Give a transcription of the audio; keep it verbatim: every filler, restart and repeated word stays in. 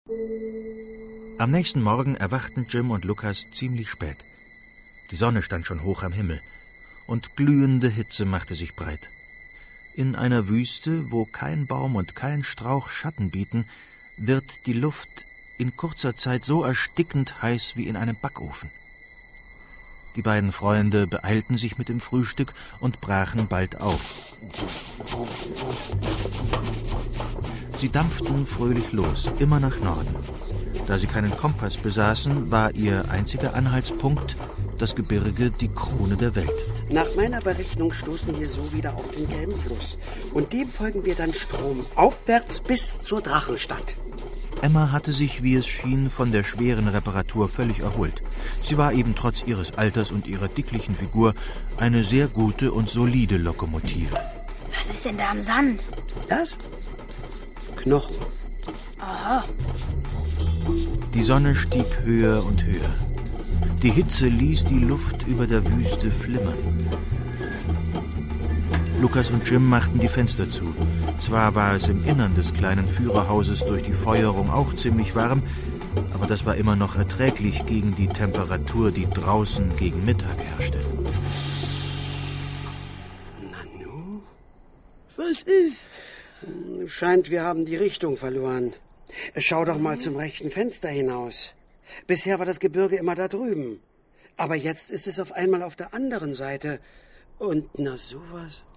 Am nächsten Morgen erwachten Jim und Lukas ziemlich spät. Die Sonne stand schon hoch am Himmel und glühende Hitze machte sich breit. In einer Wüste, wo kein Baum und kein Strauch Schatten bieten, wird die Luft in kurzer Zeit so erstickend heiß wie in einem Backofen. Die beiden Freunde beeilten sich mit dem Frühstück und brachen bald auf. Sie dampften fröhlich los, immer nach Norden. Da sie keinen Kompass besaßen, war ihr einziger Anhaltspunkt das Gebirge, die Krone der Welt. Nach meiner Berechnung stoßen wir so wieder auf den gelben Fluss. Und dem folgen wir dann stromaufwärts bis zur Drachenstadt. Emma hatte sich, wie es schien, von der schweren Reparatur völlig erholt. Sie war eben trotz ihres Alters und ihrer dicklichen Figur eine sehr gute und solide Lokomotive. Was ist denn da am Sand? Das? Knochen. Aha. Die Sonne stieg höher und höher. Die Hitze ließ die Luft über der Wüste flimmern. Lukas und Jim machten die Fenster zu. Zwar war es im Innern des kleinen Führerhauses durch die Feuerung auch ziemlich warm, aber das war immer noch erträglich gegen die Temperatur, die draußen gegen Mittag herrschte. Nanu? Was ist? Scheint, wir haben die Richtung verloren. Schau doch mal zum rechten Fenster hinaus. Bisher war das Gebirge immer da drüben. Aber jetzt ist es auf einmal auf der anderen Seite. Und na sowas.